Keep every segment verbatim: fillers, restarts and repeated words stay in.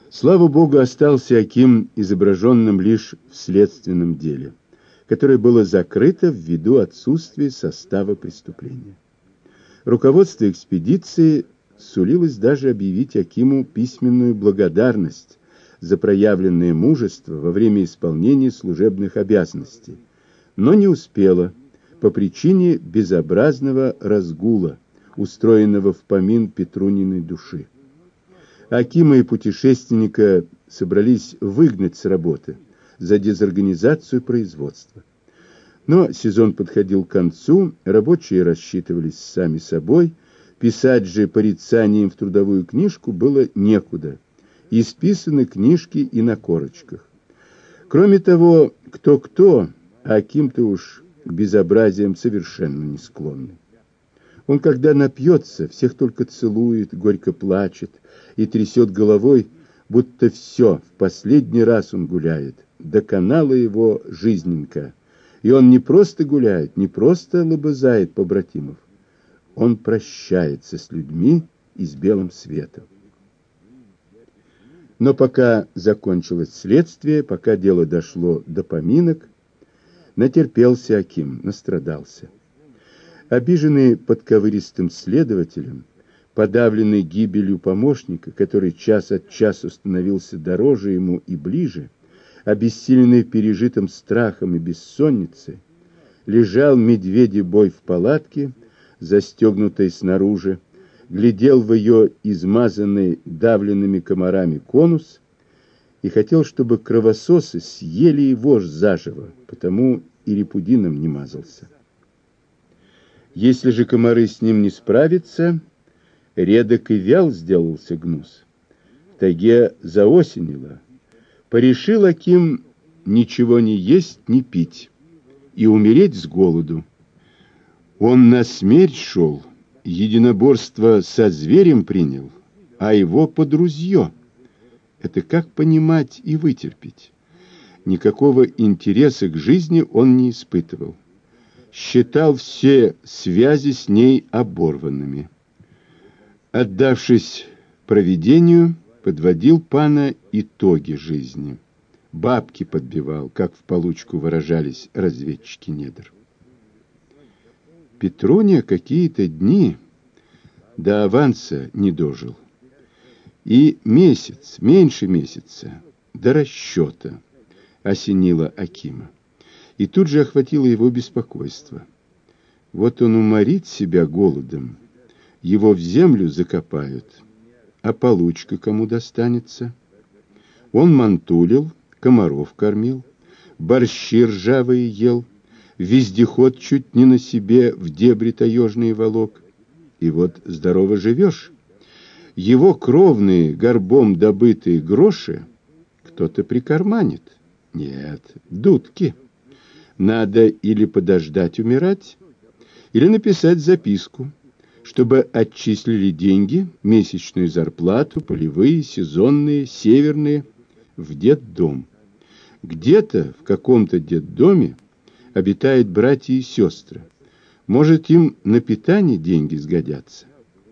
Слава Богу, остался Аким изображенным лишь в следственном деле, которое было закрыто ввиду отсутствия состава преступления. Руководство экспедиции сулилось даже объявить Акиму письменную благодарность за проявленное мужество во время исполнения служебных обязанностей, но не успело по причине безобразного разгула, устроенного в помин Петруниной души. Акима и путешественника собрались выгнать с работы за дезорганизацию производства. Но сезон подходил к концу, рабочие рассчитывались сами собой, писать же порицания им в трудовую книжку было некуда, исписаны книжки и на корочках. Кроме того, кто-кто, а Аким-то уж к безобразиям совершенно не склонный. Он, когда напьется, всех только целует, горько плачет и трясет головой, будто все, в последний раз он гуляет, доконала его жизненька. И он не просто гуляет, не просто лобызает побратимов, он прощается с людьми и с белым светом. Но пока закончилось следствие, пока дело дошло до поминок, натерпелся Аким, настрадался. Обиженный подковыристым следователем, подавленный гибелью помощника, который час от часу становился дороже ему и ближе, обессиленный пережитым страхом и бессонницей, лежал медведий бой в палатке, застегнутой снаружи, глядел в ее измазанный давленными комарами конус и хотел, чтобы кровососы съели его заживо, потому и репудином не мазался. Если же комары с ним не справятся, редок и вял сделался гнус. В тайге заосенило. Порешил Аким ничего не есть, не пить и умереть с голоду. Он на смерть шел, единоборство со зверем принял, а его под ружье. Это как понимать и вытерпеть? Никакого интереса к жизни он не испытывал. Считал все связи с ней оборванными. Отдавшись провидению, подводил пана итоги жизни. Бабки подбивал, как в получку выражались разведчики недр. Петруня какие-то дни до аванса не дожил. И месяц, меньше месяца, до расчета осенило Акима. И тут же охватило его беспокойство. Вот он уморит себя голодом, его в землю закопают, а получка кому достанется? Он мантулил, комаров кормил, борщи ржавые ел, вездеход чуть не на себе в дебри таежные волок. И вот здорово живешь. Его кровные, горбом добытые гроши кто-то прикарманит. Нет, дудки. Надо или подождать умирать, или написать записку, чтобы отчислили деньги, месячную зарплату, полевые, сезонные, северные, в детдом. Где-то в каком-то детдоме обитают братья и сестры. Может, им на питание деньги сгодятся.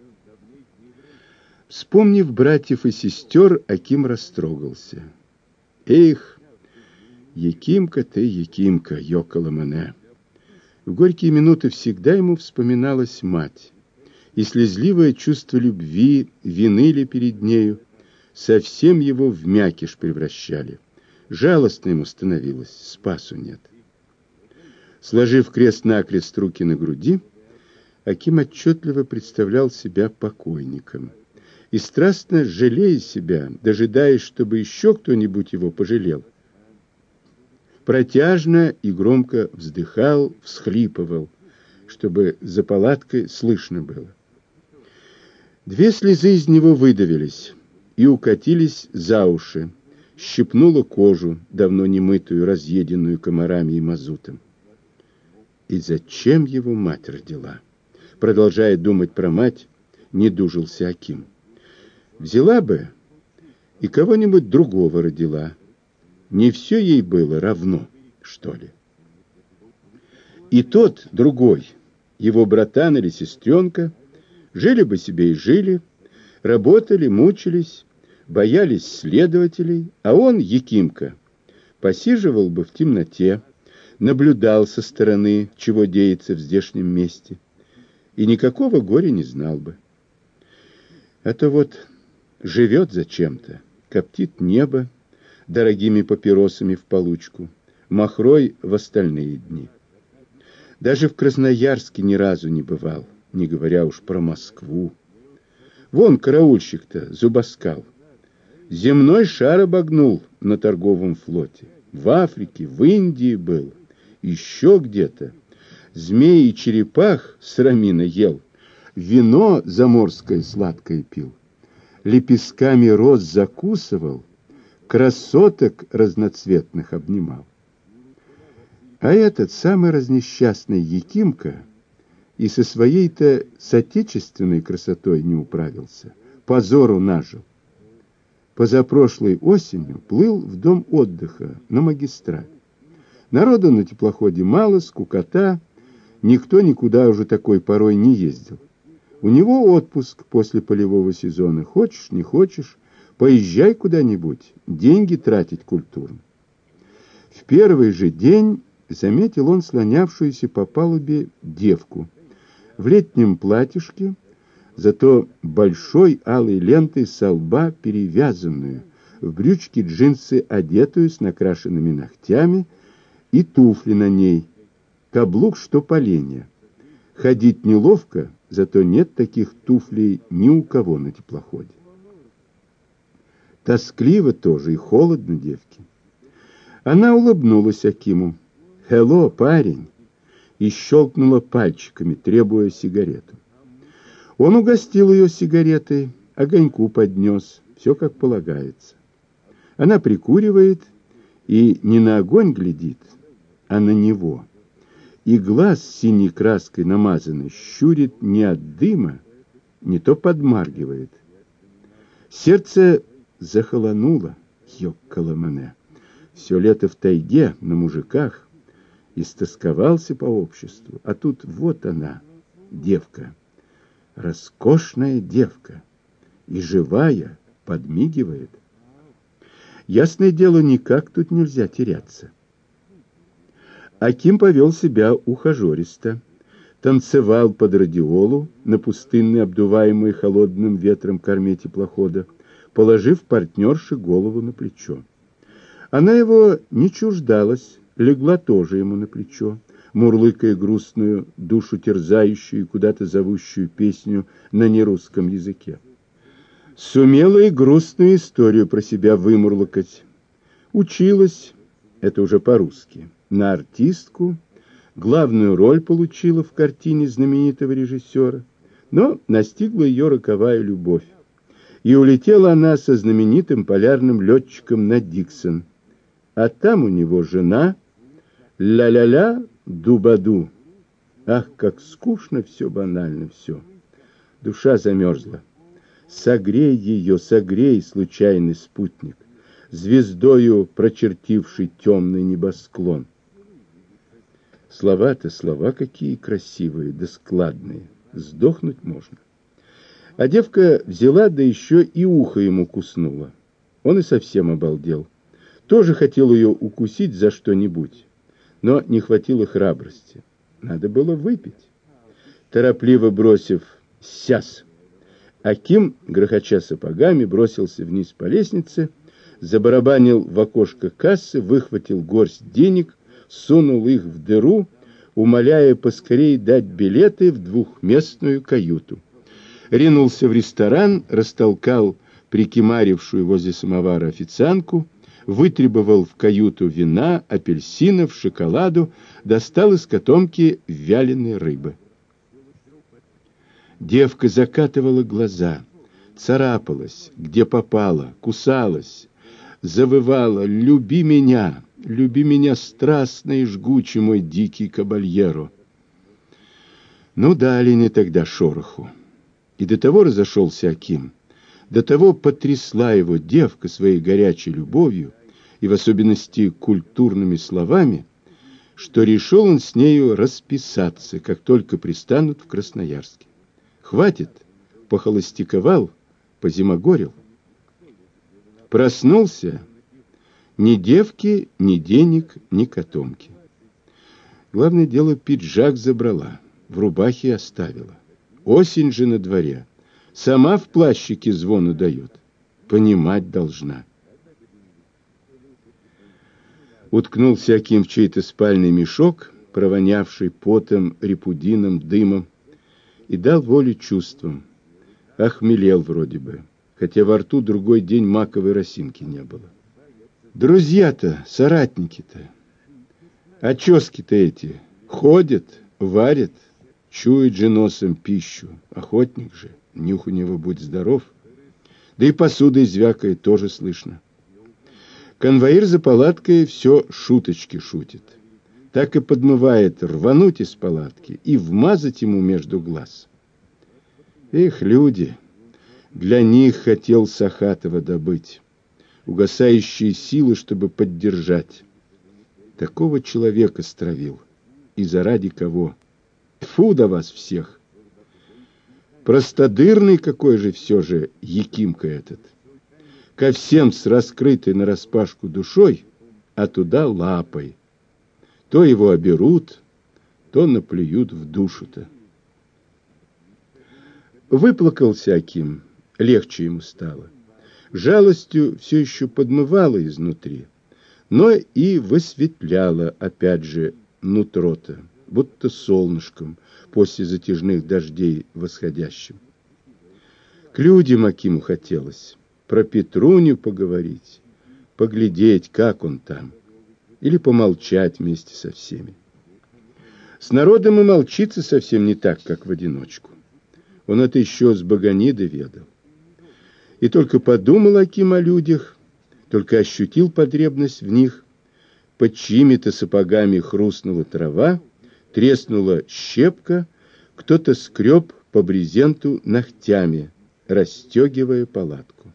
Вспомнив братьев и сестер, Аким растрогался. Эх, Якимка ты, Якимка, ёкала мене. В горькие минуты всегда ему вспоминалась мать, и слезливое чувство любви, вины ли перед нею, совсем его в мякиш превращали. Жалостно ему становилось, спасу нет. Сложив крест-накрест руки на груди, Аким отчетливо представлял себя покойником и, страстно жалея себя, дожидаясь, чтобы еще кто-нибудь его пожалел, протяжно и громко вздыхал, всхлипывал, чтобы за палаткой слышно было. Две слезы из него выдавились и укатились за уши, щипнуло кожу, давно не мытую, разъеденную комарами и мазутом. И зачем его мать родила? Продолжая думать про мать, не дужился Аким. Взяла бы и кого-нибудь другого родила. Не все ей было равно, что ли? И тот, другой, его братан или сестренка, жили бы себе и жили, работали, мучились, боялись следователей, а он, Якимка, посиживал бы в темноте, наблюдал со стороны, чего деется в здешнем месте, и никакого горя не знал бы. А то вот живет зачем-то, коптит небо дорогими папиросами в получку, махрой в остальные дни. Даже в Красноярске ни разу не бывал, не говоря уж про Москву. Вон караульщик-то, зубоскал. Земной шар обогнул на торговом флоте. В Африке, в Индии был, еще где-то. Змей и черепах с рамина ел, вино заморское сладкое пил, лепестками роз закусывал, красоток разноцветных обнимал. А этот самый разнесчастный Якимка и со своей-то соотечественной красотой не управился, позору нажил. Позапрошлой осенью плыл в дом отдыха на магистраль. Народу на теплоходе мало, скукота, никто никуда уже такой порой не ездил. У него отпуск после полевого сезона. Хочешь, не хочешь, поезжай куда-нибудь, деньги тратить культурно. В первый же день заметил он слонявшуюся по палубе девку в летнем платьишке, зато большой алой лентой со лба перевязанную, в брючки джинсы одетую с накрашенными ногтями и туфли на ней, каблук что поленья. Ходить неловко, зато нет таких туфлей ни у кого на теплоходе. Тоскливо тоже и холодно девке. Она улыбнулась Акиму. «Хелло, парень!» и щелкнула пальчиками, требуя сигарету. Он угостил ее сигаретой, огоньку поднес, все как полагается. Она прикуривает и не на огонь глядит, а на него. И глаз синей краской намазанный щурит не от дыма, не то подмаргивает. Сердце захолонуло, ёккаламане. Все лето в тайге, на мужиках, истосковался по обществу, а тут вот она, девка. Роскошная девка, и живая, подмигивает. Ясное дело, никак тут нельзя теряться. Аким повел себя ухажеристо, танцевал под радиолу на пустынной, обдуваемой холодным ветром корме теплохода, положив партнерше голову на плечо. Она его не чуждалась, легла тоже ему на плечо, мурлыкая грустную, душу терзающую и куда-то зовущую песню на нерусском языке. Сумела и грустную историю про себя вымурлыкать. Училась, это уже по-русски, на артистку, главную роль получила в картине знаменитого режиссера, но настигла ее роковая любовь. И улетела она со знаменитым полярным летчиком на Диксон. А там у него жена, ля-ля-ля, дубаду. Ах, как скучно все, банально все. Душа замерзла. Согрей ее, согрей, случайный спутник, звездою прочертивший темный небосклон. Слова-то, слова какие красивые, да складные. Сдохнуть можно. А девка взяла, да еще и ухо ему куснула. Он и совсем обалдел. Тоже хотел ее укусить за что-нибудь, но не хватило храбрости. Надо было выпить. Торопливо бросив «сяс», Аким, грохоча сапогами, бросился вниз по лестнице, забарабанил в окошко кассы, выхватил горсть денег, сунул их в дыру, умоляя поскорее дать билеты в двухместную каюту. Ринулся в ресторан, растолкал прикимарившую возле самовара официантку, вытребовал в каюту вина, апельсинов, шоколаду, достал из котомки вяленой рыбы. Девка закатывала глаза, царапалась, где попала, кусалась, завывала: «Люби меня, люби меня страстно и жгуче, мой дикий кабальеро». Ну, дали не тогда шороху. И до того разошелся Аким, до того потрясла его девка своей горячей любовью и в особенности культурными словами, что решил он с нею расписаться, как только пристанут в Красноярске. Хватит, похолостяковал, позимогорил. Проснулся, ни девки, ни денег, ни котомки. Главное дело, пиджак забрала, в рубахе оставила. Осень же на дворе, сама в плащике звону дает. Понимать должна. Уткнулся Аким в чей-то спальный мешок, провонявший потом, репудином, дымом, и дал волю чувствам. Охмелел вроде бы, хотя во рту другой день маковой росинки не было. Друзья-то, соратники-то, очески-то эти ходят, варят, чует же носом пищу. Охотник же, нюх у него будь здоров. Да и посудой звякает, тоже слышно. Конвоир за палаткой все шуточки шутит. Так и подмывает рвануть из палатки и вмазать ему между глаз. Эх, люди, для них хотел Сахатова добыть. Угасающие силы, чтобы поддержать. Такого человека стравил. И заради кого? Тьфу до вас всех! Простодырный какой же все же Якимка этот. Ко всем с раскрытой нараспашку душой, а туда лапой. То его оберут, то наплюют в душу-то. Выплакался Аким, легче ему стало. Жалостью все еще подмывало изнутри, но и высветляло опять же нутро-то, будто солнышком после затяжных дождей восходящим. К людям Акиму хотелось про Петруню поговорить, поглядеть, как он там, или помолчать вместе со всеми. С народом и молчится совсем не так, как в одиночку. Он это еще с Баганиды ведал. И только подумал Аким о людях, только ощутил потребность в них, под чьими-то сапогами хрустнула трава, треснула щепка, кто-то скреб по брезенту ногтями, расстегивая палатку.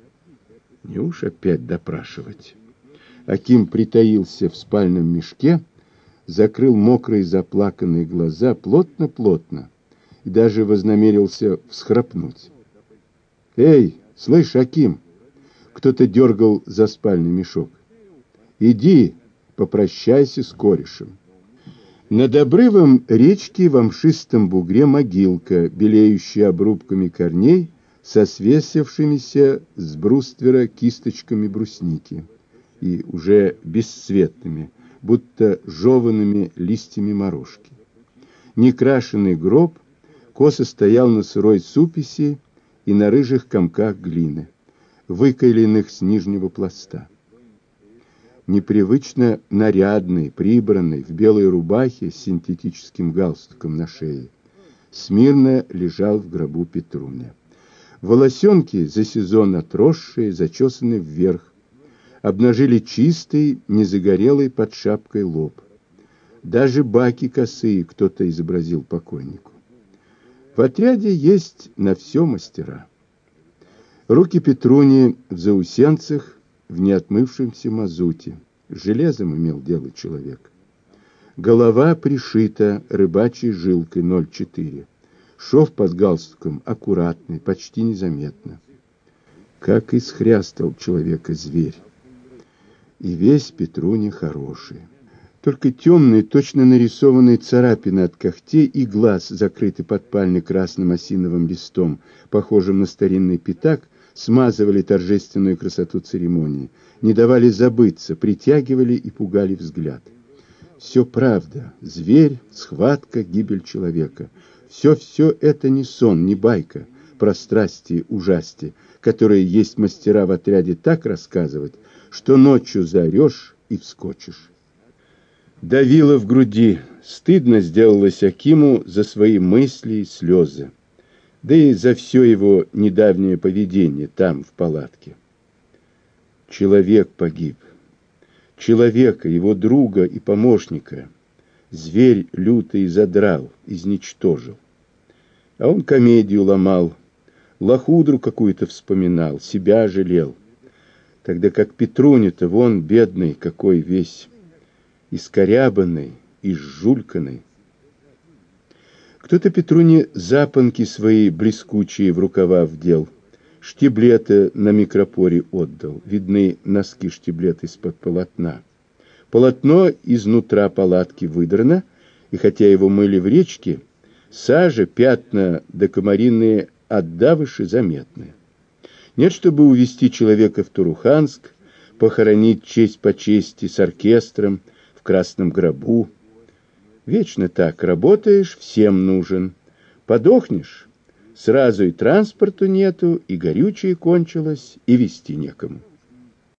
Не уж опять допрашивать. Аким притаился в спальном мешке, закрыл мокрые заплаканные глаза плотно-плотно и даже вознамерился всхрапнуть. «Эй, слышь, Аким!» Кто-то дергал за спальный мешок. «Иди, попрощайся с корешем». Над обрывом речки в мшистом бугре могилка, белеющая обрубками корней, со свесившимися с бруствера кисточками брусники и уже бесцветными, будто жеванными листьями морожки. Некрашенный гроб косо стоял на сырой суписи и на рыжих комках глины, выколенных с нижнего пласта. Непривычно нарядный, прибранный, в белой рубахе с синтетическим галстуком на шее, смирно лежал в гробу Петруня. Волосенки за сезон отросшие, зачесаны вверх, обнажили чистый, незагорелый под шапкой лоб. Даже баки косые кто-то изобразил покойнику. В отряде есть на все мастера. Руки Петруни в заусенцах, в неотмывшемся мазуте. С железом имел дело человек. Голова пришита рыбачьей жилкой ноль четыре. Шов под галстуком аккуратный, почти незаметно. Как исхрястал человека зверь. И весь Петруня хороший. Только темные, точно нарисованные царапины от когтей и глаз, закрыты подпальной красным осиновым листом, похожим на старинный пятак, смазывали торжественную красоту церемонии, не давали забыться, притягивали и пугали взгляд. Все правда. Зверь, схватка, гибель человека. Все-все это не сон, не байка, про страсти, ужасти, которые есть мастера в отряде так рассказывать, что ночью заорешь и вскочишь. Давило в груди, стыдно сделалось Акиму за свои мысли и слезы, да и за все его недавнее поведение там, в палатке. Человек погиб. Человека, его друга и помощника, зверь лютый задрал, изничтожил. А он комедию ломал, лохудру какую-то вспоминал, себя жалел. Тогда как Петруня-то вон бедный какой весь, искорябанный, изжульканный. Кто-то Петруне запонки свои блескучие в рукава вдел, Штиблеты на микропоре отдал, видны носки штиблет из-под полотна. Полотно изнутра палатки выдрано, и хотя его мыли в речке, сажа, пятна да комариные отдавыши заметны. Нет, чтобы увести человека в Туруханск, похоронить честь по чести с оркестром в красном гробу. Вечно так, работаешь, всем нужен. Подохнешь, сразу и транспорту нету, и горючее кончилось, и везти некому.